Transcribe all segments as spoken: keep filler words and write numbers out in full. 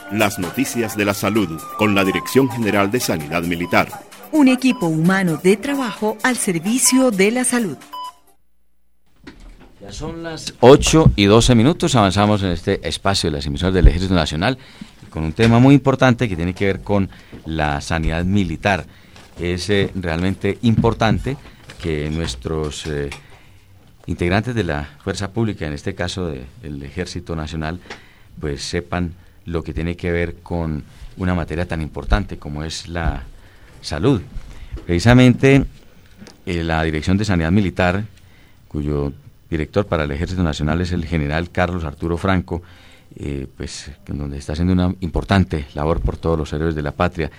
Las noticias de la salud con la Dirección General de Sanidad Militar. Un equipo humano de trabajo al servicio de la salud. Ya son las ocho y doce minutos, avanzamos en este espacio de las emisoras del Ejército Nacional con un tema muy importante que tiene que ver con la sanidad militar. Es eh, realmente importante que nuestros eh, integrantes de la fuerza pública, en este caso de, del Ejército Nacional, pues sepan lo que tiene que ver con una materia tan importante como es la salud. Precisamente eh, la Dirección de Sanidad Militar, cuyo director para el Ejército Nacional es el general Carlos Arturo Franco, eh, pues donde está haciendo una importante labor por todos los héroes de la patria.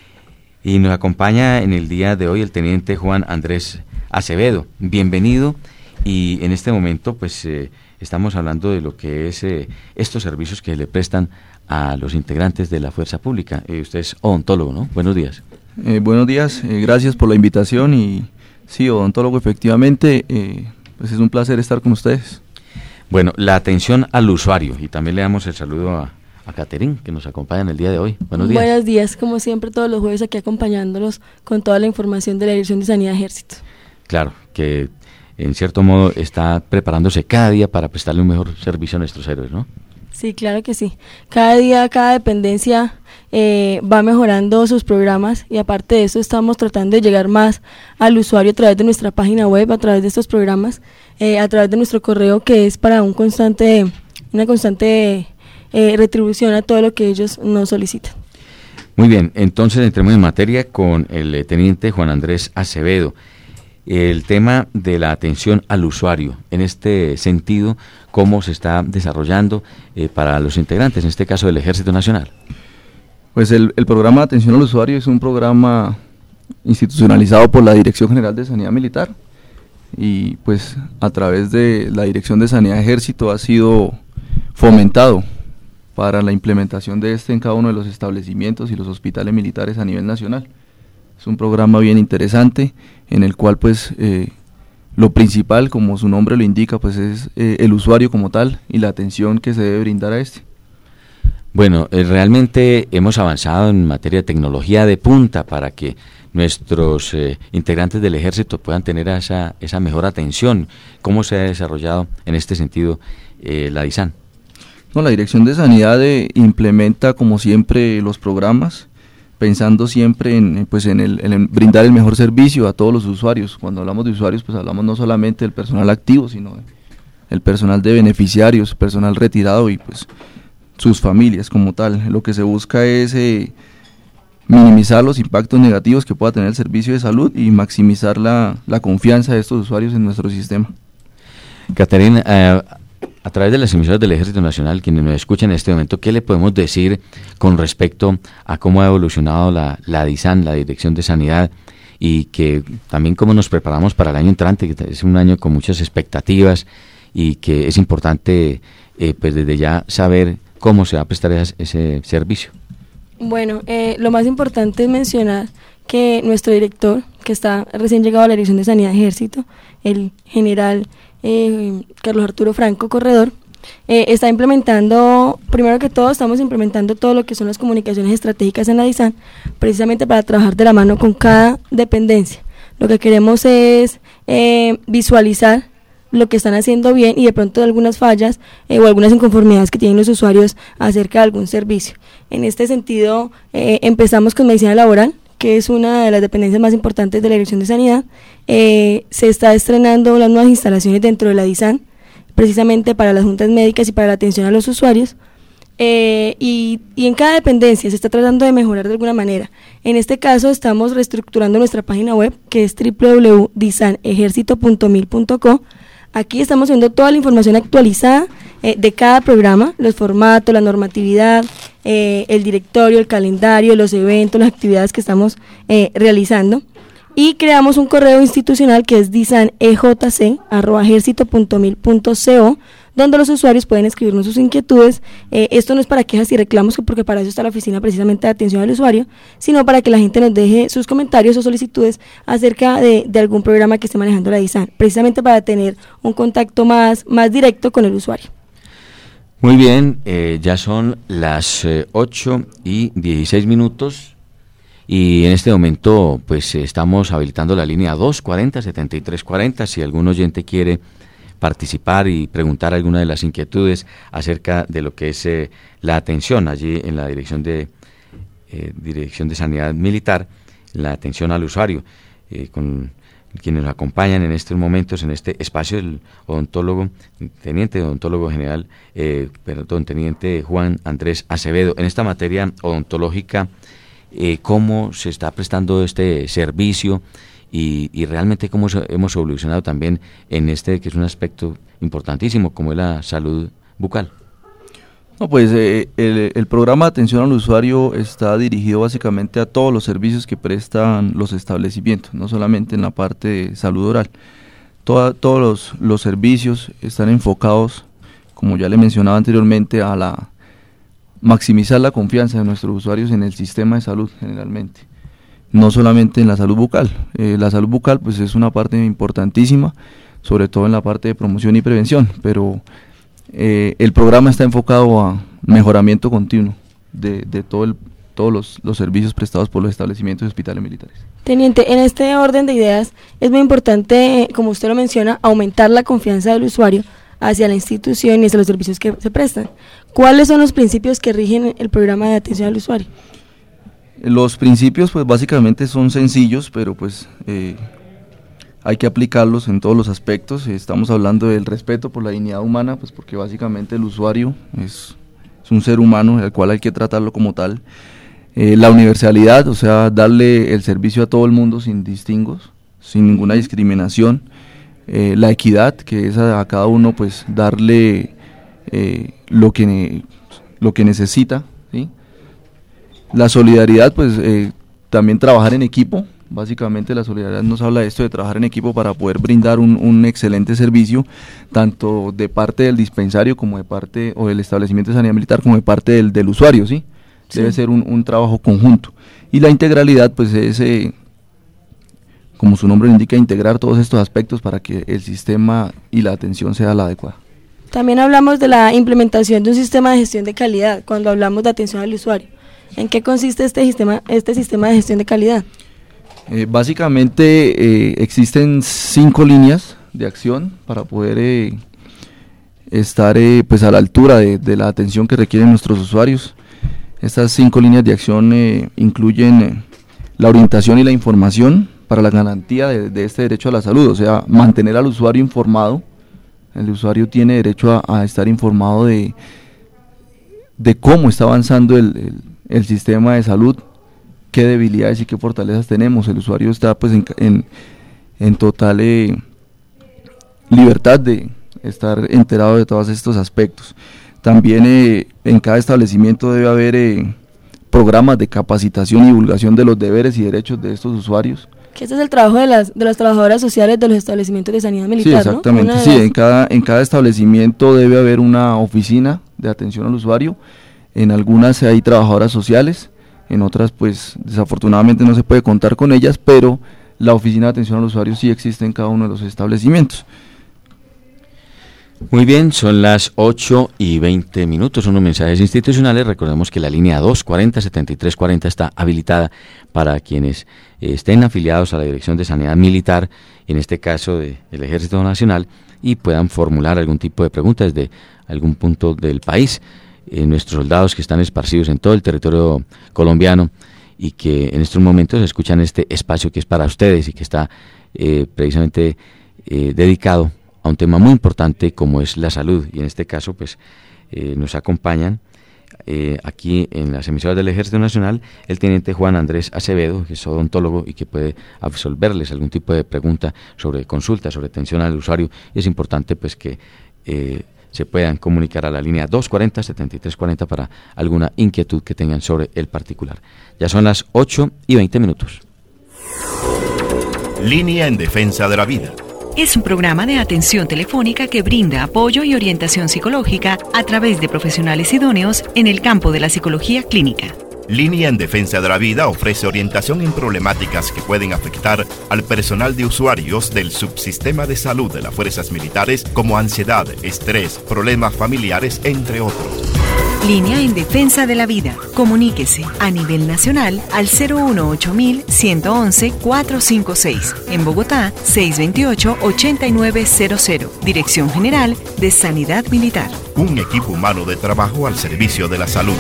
Y nos acompaña en el día de hoy el teniente Juan Andrés Acevedo. Bienvenido, y en este momento pues eh, estamos hablando de lo que es eh, estos servicios que le prestan a los integrantes de la fuerza pública. Eh, usted es odontólogo, ¿no? Buenos días. Eh, buenos días, eh, gracias por la invitación. Y sí, odontólogo, efectivamente, eh, pues es un placer estar con ustedes. Bueno, la atención al usuario, y también le damos el saludo a, a Caterín, que nos acompaña en el día de hoy. Buenos días. Buenos días, como siempre todos los jueves aquí acompañándolos con toda la información de la Dirección de Sanidad Ejército. Claro, que en cierto modo está preparándose cada día para prestarle un mejor servicio a nuestros héroes, ¿no? Sí, claro que sí. Cada día, cada dependencia eh, va mejorando sus programas, y aparte de eso estamos tratando de llegar más al usuario a través de nuestra página web, a través de estos programas, eh, a través de nuestro correo, que es para un constante, una constante eh, retribución a todo lo que ellos nos solicitan. Muy bien, entonces entremos en materia con el eh, teniente Juan Andrés Acevedo. El tema de la atención al usuario, en este sentido, ¿cómo se está desarrollando eh, para los integrantes, en este caso del Ejército Nacional? Pues el, el programa de atención al usuario es un programa institucionalizado por la Dirección General de Sanidad Militar, y pues a través de la Dirección de Sanidad Ejército ha sido fomentado para la implementación de este en cada uno de los establecimientos y los hospitales militares a nivel nacional. Es un programa bien interesante en el cual pues eh, lo principal, como su nombre lo indica, pues es eh, el usuario como tal y la atención que se debe brindar a este. Bueno, eh, realmente hemos avanzado en materia de tecnología de punta para que nuestros eh, integrantes del ejército puedan tener esa, esa mejor atención. ¿Cómo se ha desarrollado en este sentido eh, la DISAN? No, la Dirección de Sanidad eh, implementa como siempre los programas, pensando siempre en, pues en, el, en brindar el mejor servicio a todos los usuarios. Cuando hablamos de usuarios, pues hablamos no solamente del personal activo, sino el personal de beneficiarios, personal retirado y pues sus familias como tal. Lo que se busca es eh, minimizar los impactos negativos que pueda tener el servicio de salud y maximizar la, la confianza de estos usuarios en nuestro sistema. Caterina, eh, a través de las emisoras del Ejército Nacional, quienes nos escuchan en este momento, ¿qué le podemos decir con respecto a cómo ha evolucionado la, la DISAN, la Dirección de Sanidad, y que también cómo nos preparamos para el año entrante, que es un año con muchas expectativas y que es importante eh, pues desde ya saber cómo se va a prestar ese, ese servicio? Bueno, eh, lo más importante es mencionar que nuestro director, que está recién llegado a la Dirección de Sanidad Ejército, el general Eh, Carlos Arturo Franco Corredor, eh, está implementando, primero que todo estamos implementando todo lo que son las comunicaciones estratégicas en la DISAN, precisamente para trabajar de la mano con cada dependencia. Lo que queremos es eh, visualizar lo que están haciendo bien y de pronto algunas fallas eh, o algunas inconformidades que tienen los usuarios acerca de algún servicio. En este sentido, eh, empezamos con medicina laboral, que es una de las dependencias más importantes de la Dirección de Sanidad. Eh, se está estrenando las nuevas instalaciones dentro de la DISAN, precisamente para las juntas médicas y para la atención a los usuarios, eh, y, y en cada dependencia se está tratando de mejorar de alguna manera. En este caso estamos reestructurando nuestra página web, que es doble u doble u doble u punto disan ejercito punto mil punto co. Aquí estamos viendo toda la información actualizada eh, de cada programa, los formatos, la normatividad, eh, el directorio, el calendario, los eventos, las actividades que estamos eh, realizando. Y creamos un correo institucional que es disan e j c arroba ejercito punto mil punto co, donde los usuarios pueden escribirnos sus inquietudes. Eh, esto no es para quejas y reclamos, porque para eso está la oficina precisamente de atención al usuario, sino para que la gente nos deje sus comentarios o solicitudes acerca de, de algún programa que esté manejando la DISAN, precisamente para tener un contacto más, más directo con el usuario. Muy bien, eh, ya son las eh, ocho y dieciséis minutos y en este momento pues estamos habilitando la línea dos cuarenta, setenta y tres cuarenta. Si algún oyente quiere participar y preguntar alguna de las inquietudes acerca de lo que es eh, la atención allí en la Dirección de eh, Dirección de Sanidad Militar, la atención al usuario, eh, con quienes nos acompañan en estos momentos, en este espacio, el odontólogo, teniente odontólogo general, eh, perdón, teniente Juan Andrés Acevedo. En esta materia odontológica, eh, ¿cómo se está prestando este servicio y, y realmente cómo so, hemos evolucionado también en este, que es un aspecto importantísimo, como es la salud bucal? No, pues eh, el, el programa de atención al usuario está dirigido básicamente a todos los servicios que prestan los establecimientos, no solamente en la parte de salud oral. Toda, todos los, los servicios están enfocados, como ya le mencionaba anteriormente, a la maximizar la confianza de nuestros usuarios en el sistema de salud generalmente, no solamente en la salud bucal. Eh, la salud bucal pues es una parte importantísima, sobre todo en la parte de promoción y prevención, pero Eh, el programa está enfocado a mejoramiento continuo de, de todo el, todos los, los servicios prestados por los establecimientos y hospitales militares. Teniente, en este orden de ideas es muy importante, como usted lo menciona, aumentar la confianza del usuario hacia la institución y hacia los servicios que se prestan. ¿Cuáles son los principios que rigen el programa de atención al usuario? Los principios pues básicamente son sencillos, pero pues eh, hay que aplicarlos en todos los aspectos. Estamos hablando del respeto por la dignidad humana, pues porque básicamente el usuario es, es un ser humano al cual hay que tratarlo como tal. Eh, la universalidad, o sea, darle el servicio a todo el mundo sin distingos, sin ninguna discriminación. Eh, la equidad, que es a, a cada uno pues darle eh, lo que lo que necesita, ¿sí? La solidaridad, pues eh, también trabajar en equipo. Básicamente la solidaridad nos habla de esto, de trabajar en equipo para poder brindar un, un excelente servicio, tanto de parte del dispensario como de parte, o del establecimiento de sanidad militar, como de parte del, del usuario, ¿sí? Sí. Debe ser un, un trabajo conjunto. Y la integralidad, pues es, eh, como su nombre lo indica, integrar todos estos aspectos para que el sistema y la atención sea la adecuada. También hablamos de la implementación de un sistema de gestión de calidad, cuando hablamos de atención al usuario. ¿En qué consiste este sistema, este sistema de gestión de calidad? Eh, básicamente eh, existen cinco líneas de acción para poder eh, estar eh, pues a la altura de, de la atención que requieren nuestros usuarios. Estas cinco líneas de acción eh, incluyen eh, la orientación y la información para la garantía de, de este derecho a la salud, o sea, mantener al usuario informado. El usuario tiene derecho a, a estar informado de, de cómo está avanzando el, el, el sistema de salud, qué debilidades y qué fortalezas tenemos. El usuario está pues en, en, en total eh, libertad de estar enterado de todos estos aspectos. También eh, en cada establecimiento debe haber eh, programas de capacitación y divulgación de los deberes y derechos de estos usuarios. Que este es el trabajo de las de las trabajadoras sociales de los establecimientos de sanidad militar, sí, exactamente, ¿no? Sí, en cada, en cada establecimiento debe haber una oficina de atención al usuario. En algunas hay trabajadoras sociales, en otras pues desafortunadamente no se puede contar con ellas, pero la oficina de atención al usuario sí existe en cada uno de los establecimientos. Muy bien, son las ocho y veinte minutos, unos mensajes institucionales. Recordemos que la línea dos cuarenta, setenta y tres cuarenta está habilitada para quienes eh, estén afiliados a la Dirección de Sanidad Militar, en este caso del de Ejército Nacional, y puedan formular algún tipo de preguntas desde algún punto del país. Eh, nuestros soldados que están esparcidos en todo el territorio colombiano y que en estos momentos escuchan este espacio que es para ustedes y que está eh, precisamente eh, dedicado a un tema muy importante como es la salud, y en este caso pues eh, nos acompañan eh, aquí en las emisoras del Ejército Nacional el teniente Juan Andrés Acevedo, que es odontólogo y que puede absolverles algún tipo de pregunta sobre consulta, sobre atención al usuario, y es importante pues que eh, se puedan comunicar a la línea dos cuarenta, setenta y tres cuarenta para alguna inquietud que tengan sobre el particular. Ya son las ocho y veinte minutos. Línea en defensa de la vida. Es un programa de atención telefónica que brinda apoyo y orientación psicológica a través de profesionales idóneos en el campo de la psicología clínica. Línea en Defensa de la Vida ofrece orientación en problemáticas que pueden afectar al personal de usuarios del subsistema de salud de las fuerzas militares, como ansiedad, estrés, problemas familiares, entre otros. Línea en Defensa de la Vida. Comuníquese a nivel nacional al cero uno ocho uno uno once cuatro cinco seis. En Bogotá, seiscientos veintiocho, ochenta y nueve cero cero. Dirección General de Sanidad Militar. Un equipo humano de trabajo al servicio de la salud.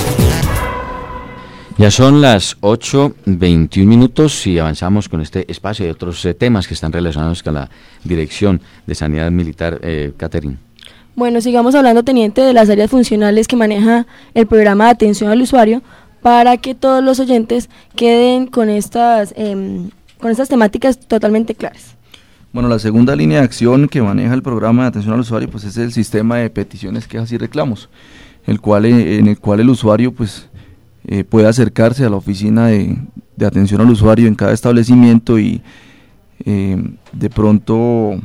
Ya son las ocho veintiún minutos y avanzamos con este espacio y otros eh, temas que están relacionados con la Dirección de Sanidad Militar. eh, Catherine. Bueno, sigamos hablando, teniente, de las áreas funcionales que maneja el programa de atención al usuario, para que todos los oyentes queden con estas, eh, con estas temáticas totalmente claras. Bueno, la segunda línea de acción que maneja el programa de atención al usuario pues es el sistema de peticiones, quejas y reclamos, el cual, eh, en el cual el usuario pues eh, puede acercarse a la oficina de, de atención al usuario en cada establecimiento y eh, de pronto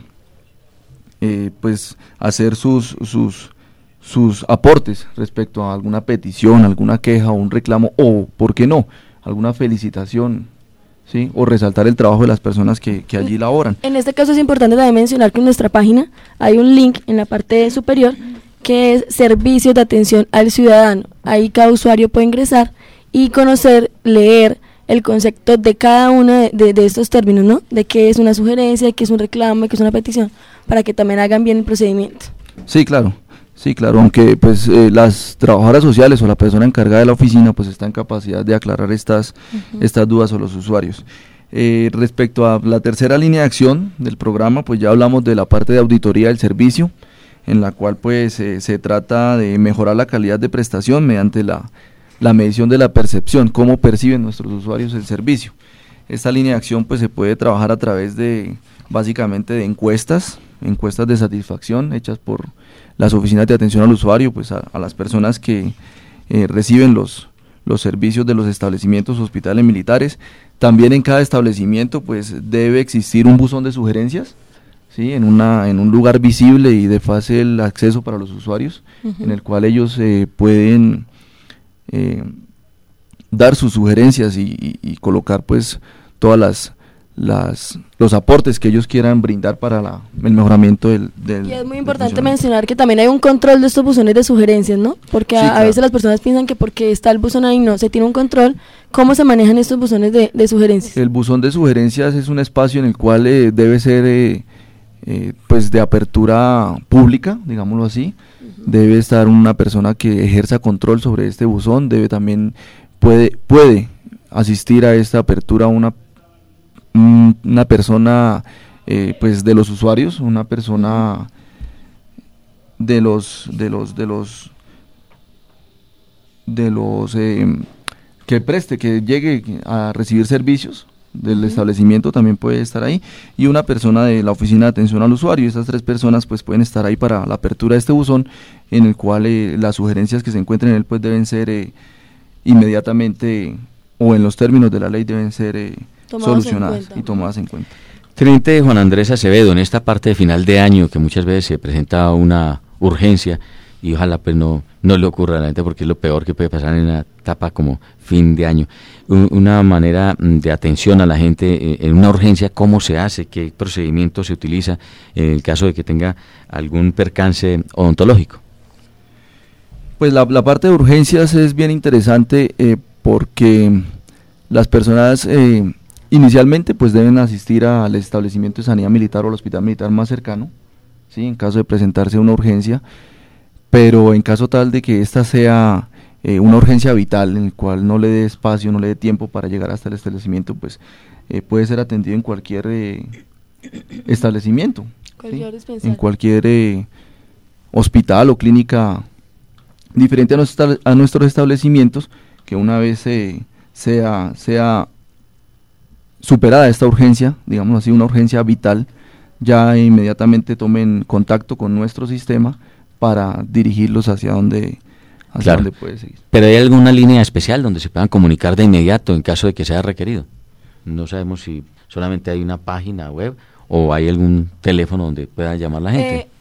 eh, pues hacer sus, sus, sus aportes respecto a alguna petición, alguna queja o un reclamo, o, ¿por qué no?, alguna felicitación, ¿sí?, o resaltar el trabajo de las personas que, que allí laboran. En este caso es importante también mencionar que en nuestra página hay un link en la parte superior que es Servicios de Atención al Ciudadano. Ahí cada usuario puede ingresar y conocer, leer el concepto de cada uno de, de, de estos términos, ¿no? De qué es una sugerencia, de qué es un reclamo, de qué es una petición, para que también hagan bien el procedimiento. Sí, claro. Sí, claro, aunque pues eh, las trabajadoras sociales o la persona encargada de la oficina pues está en capacidad de aclarar estas, uh-huh. estas dudas a los usuarios. Eh, respecto a la tercera línea de acción del programa, pues ya hablamos de la parte de auditoría del servicio, en la cual pues eh, se trata de mejorar la calidad de prestación mediante la, la medición de la percepción, cómo perciben nuestros usuarios el servicio. Esta línea de acción pues se puede trabajar a través de, básicamente, de encuestas, encuestas de satisfacción hechas por las oficinas de atención al usuario, pues a, a las personas que eh, reciben los, los servicios de los establecimientos hospitales militares. También en cada establecimiento pues debe existir un buzón de sugerencias, ¿sí?, en, una, en un lugar visible y de fácil acceso para los usuarios, uh-huh. en el cual ellos eh, pueden eh, dar sus sugerencias y, y, y colocar pues todas las Las, los aportes que ellos quieran brindar para la, el mejoramiento del, del Y es muy importante mencionar que también hay un control de estos buzones de sugerencias, ¿no? Porque sí, a, claro. a veces las personas piensan que porque está el buzón ahí no se tiene un control. ¿Cómo se manejan estos buzones de, de sugerencias? El buzón de sugerencias es un espacio en el cual eh, debe ser eh, eh, pues de apertura pública, digámoslo así. Uh-huh. Debe estar una persona que ejerza control sobre este buzón, debe también, puede, puede asistir a esta apertura una una persona eh, pues de los usuarios, una persona de los de los de los de los eh, que preste, que llegue a recibir servicios del uh-huh. establecimiento, también puede estar ahí, y una persona de la oficina de atención al usuario. Estas tres personas pues pueden estar ahí para la apertura de este buzón, en el cual eh, las sugerencias que se encuentren en él pues deben ser eh, inmediatamente, o en los términos de la ley, deben ser eh, solucionadas y tomadas en cuenta. Teniente Juan Andrés Acevedo, en esta parte de final de año que muchas veces se presenta una urgencia y ojalá pues no, no le ocurra a la gente, porque es lo peor que puede pasar en una etapa como fin de año, una manera de atención a la gente en una urgencia, ¿cómo se hace? ¿Qué procedimiento se utiliza en el caso de que tenga algún percance odontológico? Pues la, la parte de urgencias es bien interesante eh, porque las personas eh, inicialmente pues deben asistir al establecimiento de sanidad militar o al hospital militar más cercano, ¿sí?, en caso de presentarse una urgencia, pero en caso tal de que esta sea eh, una urgencia vital, en el cual no le dé espacio, no le dé tiempo para llegar hasta el establecimiento, pues eh, puede ser atendido en cualquier eh, establecimiento, cualquier ¿sí?, en cualquier eh, hospital o clínica diferente a, nuestra, a nuestros establecimientos, que una vez eh, sea, sea superada esta urgencia, digamos así, una urgencia vital, ya inmediatamente tomen contacto con nuestro sistema para dirigirlos hacia donde, hacia claro. donde puede seguir. ¿Pero hay alguna línea especial donde se puedan comunicar de inmediato en caso de que sea requerido? No sabemos si solamente hay una página web o hay algún teléfono donde pueda llamar la gente. Eh,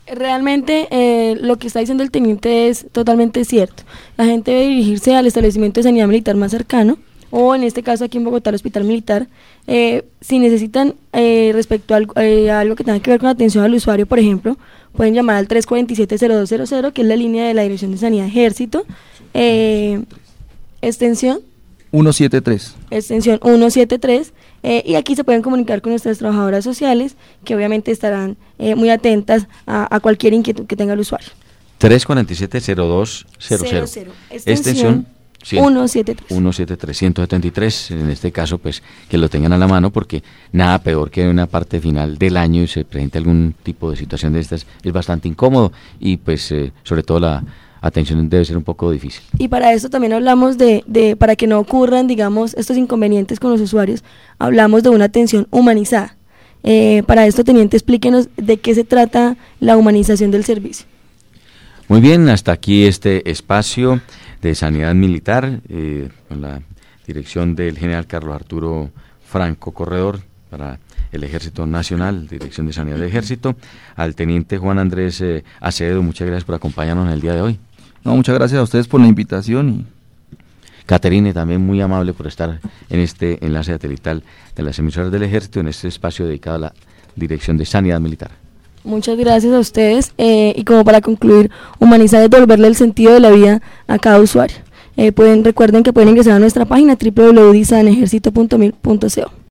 Realmente eh, lo que está diciendo el teniente es totalmente cierto. La gente debe dirigirse al establecimiento de sanidad militar más cercano, o en este caso aquí en Bogotá, el Hospital Militar. Eh, si necesitan eh, respecto a algo, eh, a algo que tenga que ver con atención al usuario, por ejemplo, pueden llamar al tres cuatro siete, cero dos cero cero, que es la línea de la Dirección de Sanidad Ejército, eh, extensión ciento setenta y tres. extensión ciento setenta y tres, eh, y aquí se pueden comunicar con nuestras trabajadoras sociales, que obviamente estarán eh, muy atentas a, a cualquier inquietud que tenga el usuario. tres cuatro siete, cero dos cero cero. Extensión ciento setenta y tres. ciento setenta y tres, ciento setenta y tres, en este caso, pues, que lo tengan a la mano, porque nada peor que en una parte final del año y se presente algún tipo de situación de estas, es bastante incómodo, y pues, eh, sobre todo la atención debe ser un poco difícil. Y para eso también hablamos de, de, para que no ocurran, digamos, estos inconvenientes con los usuarios, hablamos de una atención humanizada. Eh, para esto, teniente, explíquenos de qué se trata la humanización del servicio. Muy bien, hasta aquí este espacio de sanidad militar, eh, con la dirección del general Carlos Arturo Franco Corredor para el Ejército Nacional, Dirección de Sanidad del Ejército, al teniente Juan Andrés eh, Acevedo. Muchas gracias por acompañarnos en el día de hoy. No, muchas gracias a ustedes por la invitación. Y Caterine, también muy amable por estar en este enlace satelital de las emisoras del Ejército, en este espacio dedicado a la Dirección de Sanidad Militar. Muchas gracias a ustedes, eh, y como para concluir, humanizar es devolverle el sentido de la vida a cada usuario. Eh, pueden, recuerden que pueden ingresar a nuestra página doble u doble u doble u punto disanejercito punto mil punto co.